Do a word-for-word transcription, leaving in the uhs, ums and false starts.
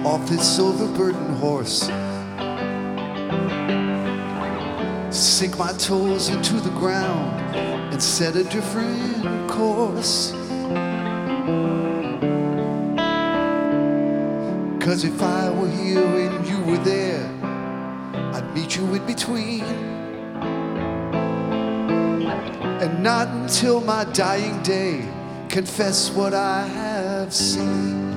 off this overburdened horse, sink my toes into the ground and set a different course. 'Cause if I were here and you were there, I'd meet you in between. And not until my dying day confess what I have seen.